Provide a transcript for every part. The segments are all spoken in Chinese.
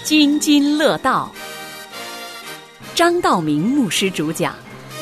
津津乐道，张道明牧师主讲。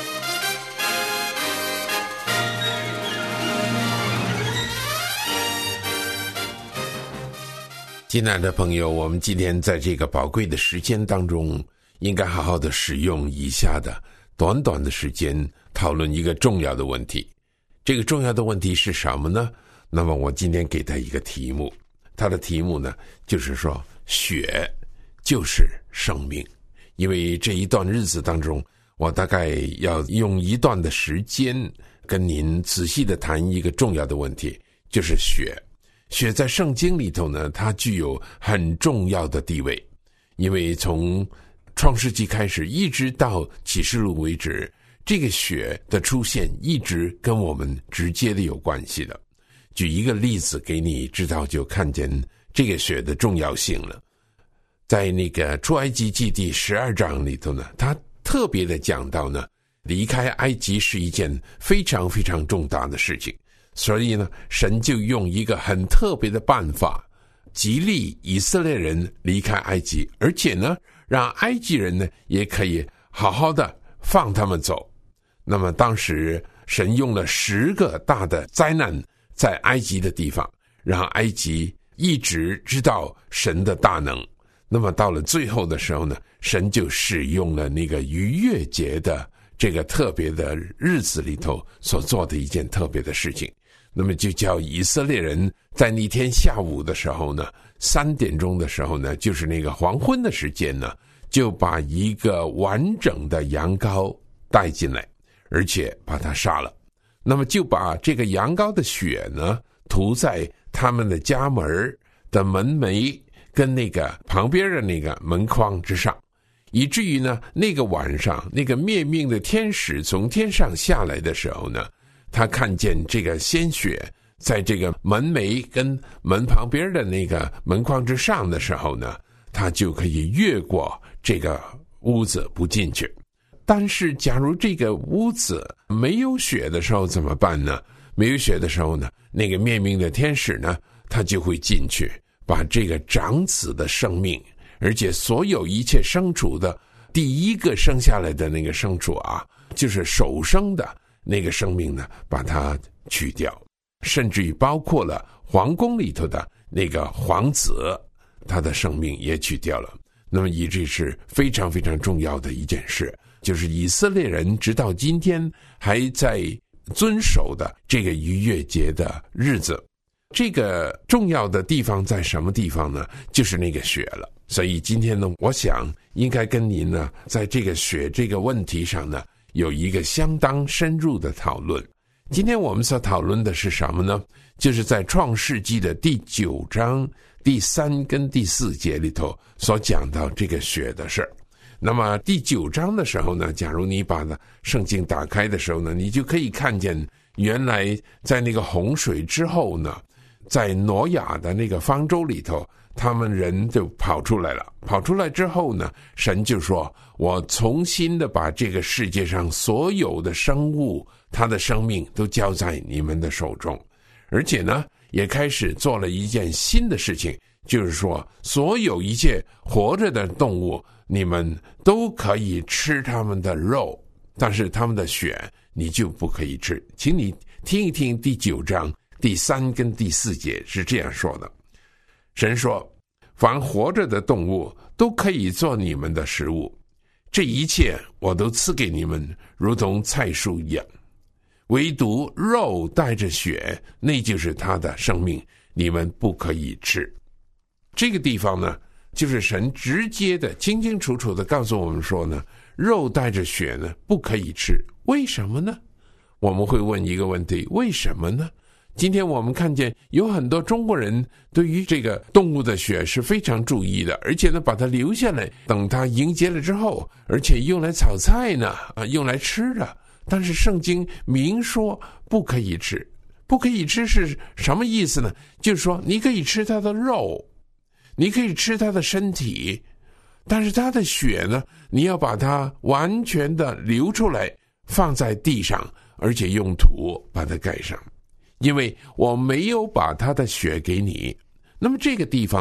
亲爱的朋友，我们今天在这个宝贵的时间当中，应该好好的使用以下的短短的时间，讨论一个重要的问题。这个重要的问题是什么呢？那么我今天给他一个题目，他的题目呢，就是说血就是生命。因为这一段日子当中，我大概要用一段的时间跟您仔细的谈一个重要的问题，就是血。血在圣经里头呢，它具有很重要的地位，因为从创世纪开始一直到启示录为止，这个血的出现一直跟我们直接的有关系的。举一个例子给你知道，就看见这个血的重要性了。在那个出埃及记第12章里头呢，他特别的讲到呢，离开埃及是一件非常非常重大的事情，所以呢，神就用一个很特别的办法，激励以色列人离开埃及，而且呢，让埃及人呢也可以好好的放他们走。那么当时神用了10个大的灾难在埃及的地方，让埃及一直知道神的大能。那么到了最后的时候呢，神就使用了那个逾越节的这个特别的日子里头所做的一件特别的事情。那么就叫以色列人在那天下午的时候呢，3点钟的时候呢，就是那个黄昏的时间呢，就把一个完整的羊羔带进来，而且把它杀了。那么就把这个羊羔的血呢涂在他们的家门的门楣跟那个旁边的那个门框之上，以至于呢，那个晚上那个灭命的天使从天上下来的时候呢，他看见这个鲜血在这个门楣跟门旁边的那个门框之上的时候呢，他就可以越过这个屋子不进去。但是假如这个屋子没有血的时候怎么办呢？没有血的时候呢，那个灭命的天使呢，他就会进去，把这个长子的生命，而且所有一切牲畜的第一个生下来的那个牲畜啊，就是首生的那个生命呢，把它去掉，甚至于包括了皇宫里头的那个皇子，他的生命也去掉了。那么以这是非常非常重要的一件事，就是以色列人直到今天还在遵守的这个逾越节的日子。这个重要的地方在什么地方呢？就是那个血了。所以今天呢，我想应该跟您呢，在这个血这个问题上呢，有一个相当深入的讨论。今天我们所讨论的是什么呢？就是在创世纪的第9章第3跟第4节里头所讲到这个血的事儿。那么第9章的时候呢，假如你把圣经打开的时候呢，你就可以看见原来在那个洪水之后呢，在挪亚的那个方舟里头，他们人就跑出来了。跑出来之后呢，神就说，我重新的把这个世界上所有的生物，它的生命都交在你们的手中。而且呢，也开始做了一件新的事情，就是说所有一切活着的动物，你们都可以吃他们的肉，但是他们的血你就不可以吃。请你听一听第9章第3跟第4节是这样说的。神说，凡活着的动物都可以做你们的食物，这一切我都赐给你们，如同菜蔬一样，唯独肉带着血，那就是它的生命，你们不可以吃。这个地方呢，就是神直接的清清楚楚的告诉我们说呢，肉带着血呢不可以吃。为什么呢？我们会问一个问题，为什么呢？今天我们看见有很多中国人对于这个动物的血是非常注意的，而且呢把它留下来，等它凝结了之后，而且用来炒菜呢，用来吃的。但是圣经明说不可以吃。不可以吃是什么意思呢？就是说你可以吃它的肉，你可以吃它的身体，但是它的血呢，你要把它完全的流出来，放在地上，而且用土把它盖上。因为我没有把他的血给你。那么这个地方呢，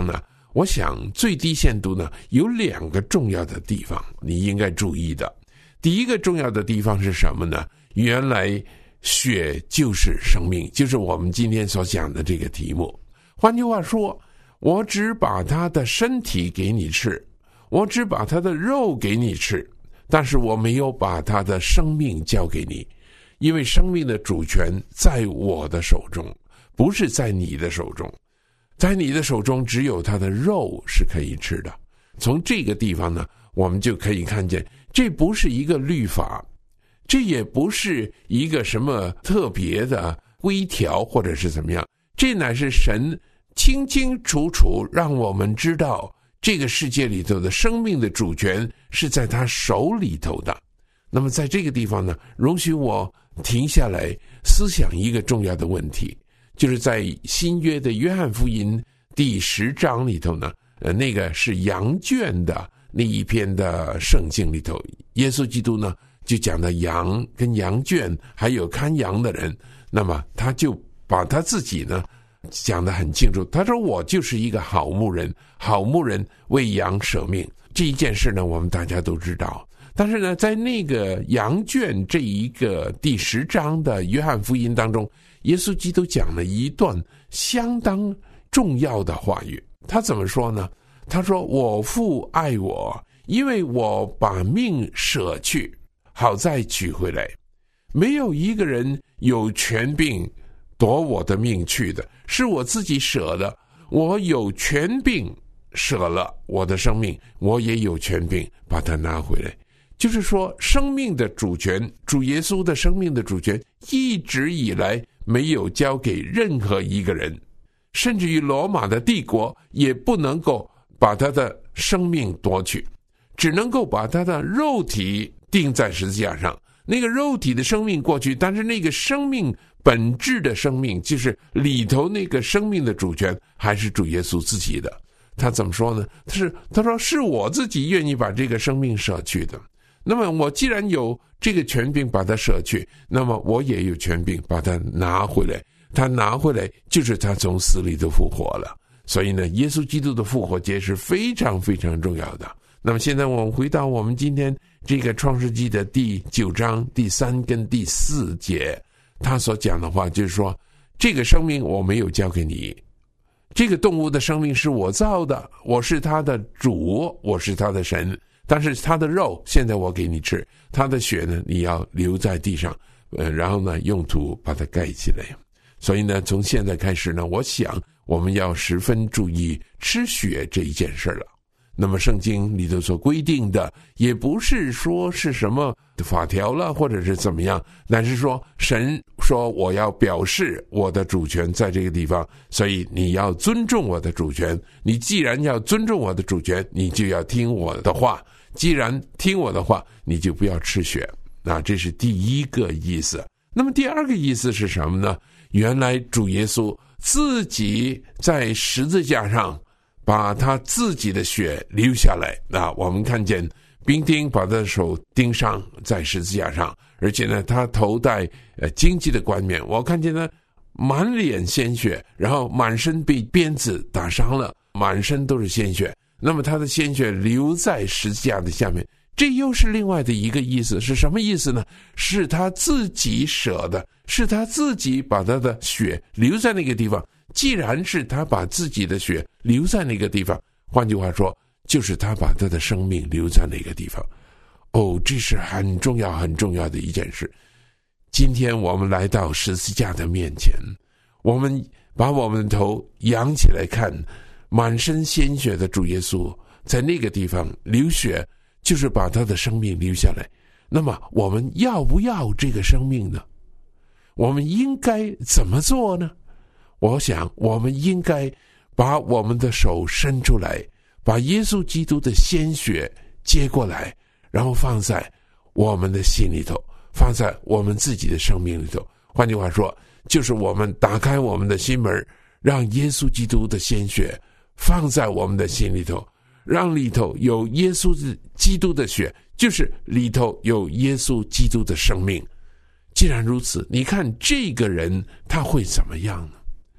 我想最低限度呢，有2个重要的地方你应该注意的。第一个重要的地方是什么呢？原来血就是生命，就是我们今天所讲的这个题目。换句话说，我只把他的身体给你吃，我只把他的肉给你吃，但是我没有把他的生命交给你，因为生命的主权在我的手中，不是在你的手中。在你的手中只有他的肉是可以吃的。从这个地方呢，我们就可以看见，这不是一个律法，这也不是一个什么特别的规条或者是怎么样，这乃是神清清楚楚让我们知道，这个世界里头的生命的主权是在他手里头的。那么在这个地方呢，容许我停下来思想一个重要的问题，就是在新约的约翰福音第10章里头呢，那个是羊圈的那一篇的圣经里头，耶稣基督呢就讲到羊跟羊圈还有看羊的人，那么他就把他自己呢讲得很清楚，他说我就是一个好牧人，好牧人为羊舍命。这一件事呢我们大家都知道，但是呢在那个羊圈这一个第10章的约翰福音当中，耶稣基督讲了一段相当重要的话语。他怎么说呢？他说我父爱我，因为我把命舍去，好再取回来。没有一个人有权柄夺我的命去的，是我自己舍的。我有权柄舍了我的生命，我也有权柄把它拿回来。就是说，生命的主权，主耶稣的生命的主权一直以来没有交给任何一个人，甚至于罗马的帝国也不能够把他的生命夺去，只能够把他的肉体钉在十字架上。那个肉体的生命过去，但是那个生命本质的生命，就是里头那个生命的主权还是主耶稣自己的。他怎么说呢？他说是我自己愿意把这个生命舍去的。那么我既然有这个权柄把它舍去，那么我也有权柄把它拿回来。他拿回来就是他从死里头复活了。所以呢，耶稣基督的复活节是非常非常重要的。那么现在我们回到我们今天这个创世纪的第9章第3跟第4节，他所讲的话就是说，这个生命我没有交给你，这个动物的生命是我造的，我是他的主，我是他的神，但是他的肉现在我给你吃，他的血呢你要留在地上，然后呢用土把它盖起来。所以呢从现在开始呢，我想我们要十分注意吃血这一件事了。那么圣经里头所规定的也不是说是什么法条了或者是怎么样，但是说神说我要表示我的主权在这个地方，所以你要尊重我的主权。你既然要尊重我的主权，你就要听我的话，既然听我的话，你就不要吃血。那这是第一个意思。那么第二个意思是什么呢？原来主耶稣自己在十字架上把他自己的血流下来。我们看见兵丁把他的手钉上在十字架上，而且呢他头戴荆棘的冠冕，我看见他满脸鲜血，然后满身被鞭子打伤了，满身都是鲜血。那么他的鲜血流在十字架的下面，这又是另外的一个意思。是什么意思呢？是他自己舍的，是他自己把他的血流在那个地方。既然是他把自己的血留在那个地方，换句话说，就是他把他的生命留在那个地方。这是很重要很重要的一件事。今天我们来到十字架的面前，我们把我们的头仰起来看，满身鲜血的主耶稣在那个地方流血，就是把他的生命留下来。那么我们要不要这个生命呢？我们应该怎么做呢？我想我们应该把我们的手伸出来，把耶稣基督的鲜血接过来，然后放在我们的心里头，放在我们自己的生命里头。换句话说，就是我们打开我们的心门，让耶稣基督的鲜血放在我们的心里头，让里头有耶稣基督的血，就是里头有耶稣基督的生命。既然如此，你看这个人他会怎么样呢？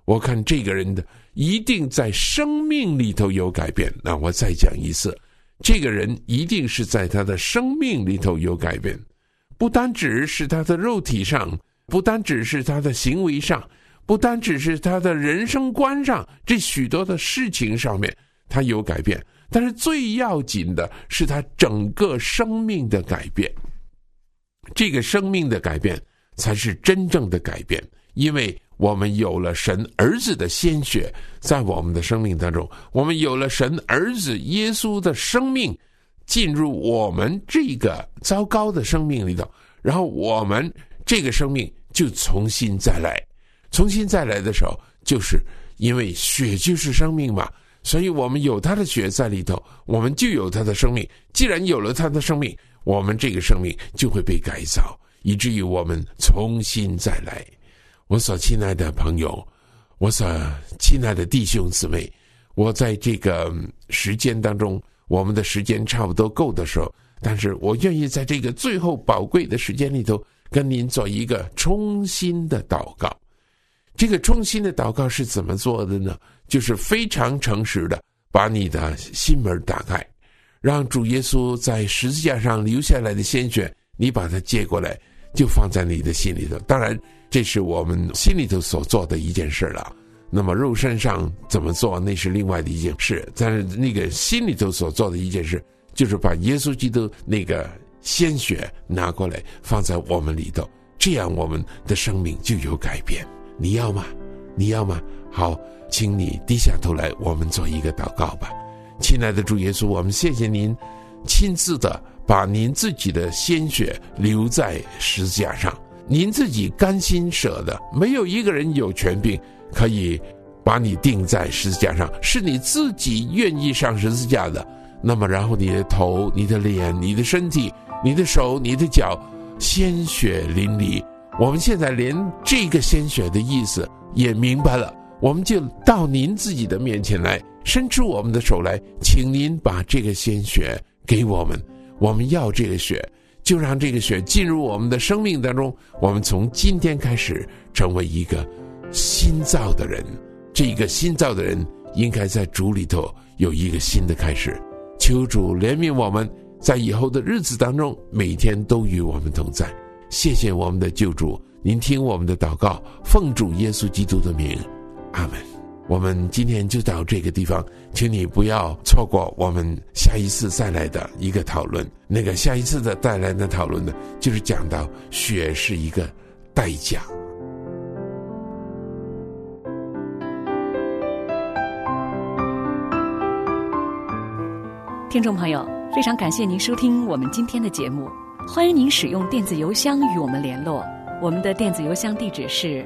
我看这个人的一定在生命里头有改变。那我再讲一次，这个人一定是在他的生命里头有改变，不单只是他的肉体上，不单只是他的行为上，不单只是他的人生观上，这许多的事情上面他有改变，但是最要紧的是他整个生命的改变。这个生命的改变才是真正的改变，因为我们有了神儿子的鲜血在我们的生命当中，我们有了神儿子耶稣的生命进入我们这个糟糕的生命里头，然后我们这个生命就重新再来。重新再来的时候，就是因为血就是生命嘛，所以我们有他的血在里头，我们就有他的生命。既然有了他的生命，我们这个生命就会被改造，以至于我们重新再来。我所亲爱的朋友，我所亲爱的弟兄姊妹，我在这个时间当中，我们的时间差不多够的时候，但是我愿意在这个最后宝贵的时间里头跟您做一个衷心的祷告。这个衷心的祷告是怎么做的呢？就是非常诚实的把你的心门打开，让主耶稣在十字架上流下来的鲜血，你把它接过来，就放在你的心里头。当然这是我们心里头所做的一件事了，那么肉身上怎么做那是另外的一件事，但是那个心里头所做的一件事，就是把耶稣基督那个鲜血拿过来放在我们里头，这样我们的生命就有改变。你要吗？你要吗？好，请你低下头来，我们做一个祷告吧。亲爱的主耶稣，我们谢谢您亲自的把您自己的鲜血留在十字架上，您自己甘心舍的，没有一个人有权柄可以把你钉在十字架上，是你自己愿意上十字架的。那么然后你的头、你的脸、你的身体、你的手、你的脚，鲜血淋漓。我们现在连这个鲜血的意思也明白了，我们就到您自己的面前来，伸出我们的手来，请您把这个鲜血给我们，我们要这个血，就让这个血进入我们的生命当中，我们从今天开始成为一个新造的人。这个新造的人应该在主里头有一个新的开始。求主怜悯我们，在以后的日子当中每天都与我们同在。谢谢我们的救主，您听我们的祷告，奉主耶稣基督的名，阿门。我们今天就到这个地方，请你不要错过我们下一次再来的一个讨论。那个下一次的带来的讨论呢，就是讲到血是一个代价。 听众朋友，非常感谢您收听我们今天的节目，欢迎您使用电子邮箱与我们联络。我们的电子邮箱地址是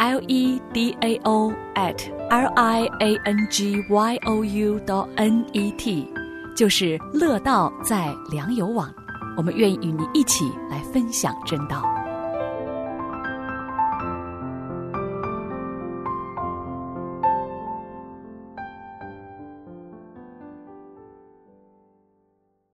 ledao@liangyou.net， 就是乐道在良友网。我们愿意与你一起来分享真道。